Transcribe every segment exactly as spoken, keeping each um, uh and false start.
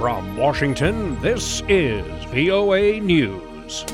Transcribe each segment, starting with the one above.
From Washington, this is V O A News.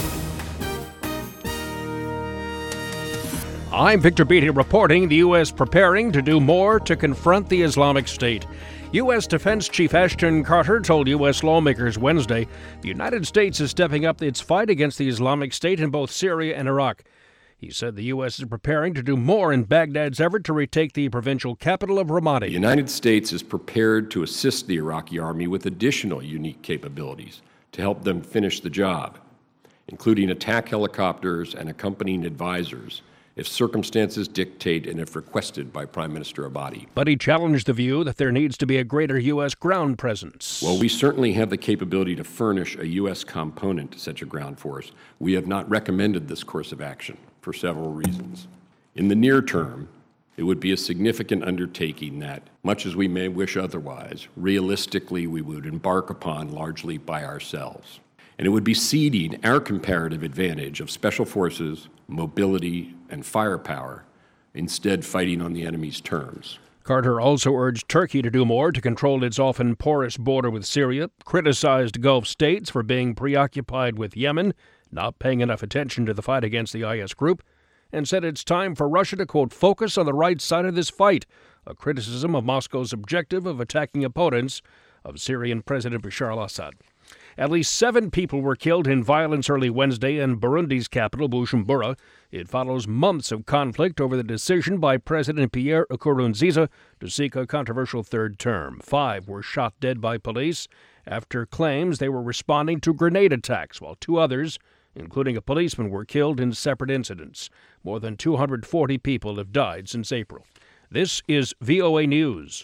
I'm Victor Beatty reporting the U S preparing to do more to confront the Islamic State. U S. Defense Chief Ashton Carter told U S lawmakers Wednesday the United States is stepping up its fight against the Islamic State in both Syria and Iraq. He said the U S is preparing to do more in Baghdad's effort to retake the provincial capital of Ramadi. The United States is prepared to assist the Iraqi army with additional unique capabilities to help them finish the job, including attack helicopters and accompanying advisors, if circumstances dictate and if requested by Prime Minister Abadi. But he challenged the view that there needs to be a greater U S ground presence. While we certainly have the capability to furnish a U S component to such a ground force, we have not recommended this course of action for several reasons. In the near term, it would be a significant undertaking that, much as we may wish otherwise, realistically we would embark upon largely by ourselves. And it would be ceding our comparative advantage of special forces, mobility, and firepower, instead fighting on the enemy's terms. Carter also urged Turkey to do more to control its often porous border with Syria, criticized Gulf states for being preoccupied with Yemen, not paying enough attention to the fight against the I S group, and said it's time for Russia to, quote, focus on the right side of this fight, a criticism of Moscow's objective of attacking opponents of Syrian President Bashar al-Assad. At least seven people were killed in violence early Wednesday in Burundi's capital, Bujumbura. It follows months of conflict over the decision by President Pierre Nkurunziza to seek a controversial third term. Five were shot dead by police after claims they were responding to grenade attacks, while two others, including a policeman, were killed in separate incidents. More than two hundred forty people have died since April. This is V O A News.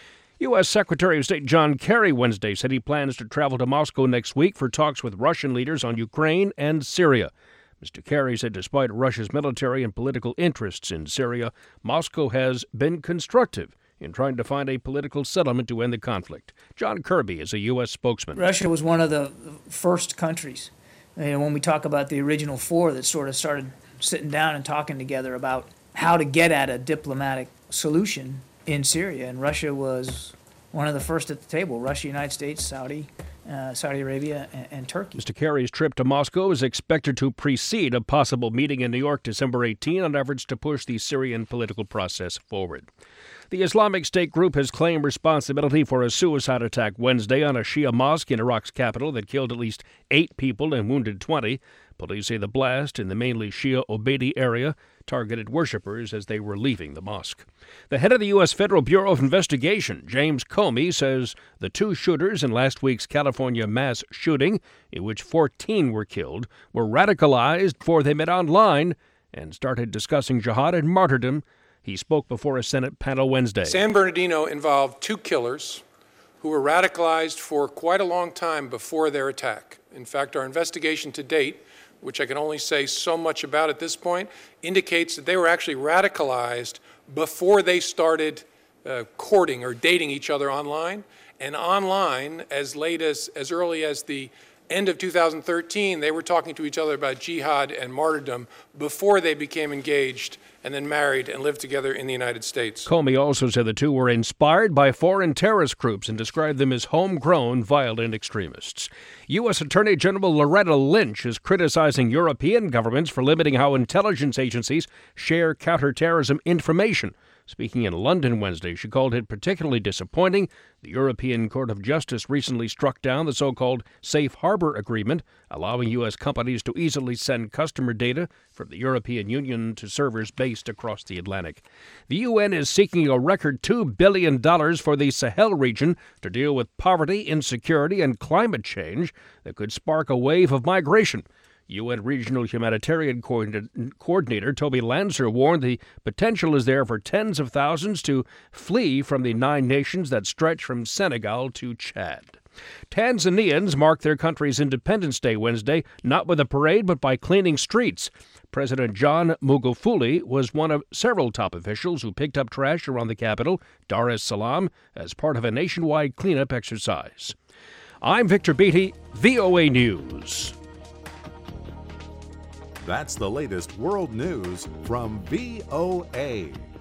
U S. Secretary of State John Kerry Wednesday said he plans to travel to Moscow next week for talks with Russian leaders on Ukraine and Syria. Mister Kerry said despite Russia's military and political interests in Syria, Moscow has been constructive in trying to find a political settlement to end the conflict. John Kirby is a U S spokesman. Russia was one of the first countries, you know, when we talk about the original four that sort of started sitting down and talking together about how to get at a diplomatic solution in Syria, and Russia was one of the first at the table. Russia, United States, Saudi, uh, Saudi Arabia, and, and Turkey. Mister Kerry's trip to Moscow is expected to precede a possible meeting in New York December eighteenth on efforts to push the Syrian political process forward. The Islamic State group has claimed responsibility for a suicide attack Wednesday on a Shia mosque in Iraq's capital that killed at least eight people and wounded twenty. Police say the blast in the mainly Shia Obeidi area targeted worshippers as they were leaving the mosque. The head of the U S. Federal Bureau of Investigation, James Comey, says the two shooters in last week's California mass shooting, in which fourteen were killed, were radicalized before they met online and started discussing jihad and martyrdom. He spoke before a Senate panel Wednesday. San Bernardino involved two killers who were radicalized for quite a long time before their attack. In fact, our investigation to date, which I can only say so much about at this point, indicates that they were actually radicalized before they started uh, courting or dating each other online. And online, as late as, as early as the end of two thousand thirteen, they were talking to each other about jihad and martyrdom before they became engaged and then married and lived together in the United States. Comey also said the two were inspired by foreign terrorist groups and described them as homegrown violent extremists. U S. Attorney General Loretta Lynch is criticizing European governments for limiting how intelligence agencies share counterterrorism information. Speaking in London Wednesday, she called it particularly disappointing. The European Court of Justice recently struck down the so-called Safe Harbor Agreement, allowing U S companies to easily send customer data from the European Union to servers based across the Atlantic. The U N is seeking a record two billion dollars for the Sahel region to deal with poverty, insecurity, and climate change that could spark a wave of migration. U N Regional Humanitarian Coordinator Toby Lancer warned the potential is there for tens of thousands to flee from the nine nations that stretch from Senegal to Chad. Tanzanians marked their country's Independence Day Wednesday, not with a parade, but by cleaning streets. President John Magufuli was one of several top officials who picked up trash around the capital, Dar es Salaam, as part of a nationwide cleanup exercise. I'm Victor Beatty, V O A News. That's the latest world news from V O A.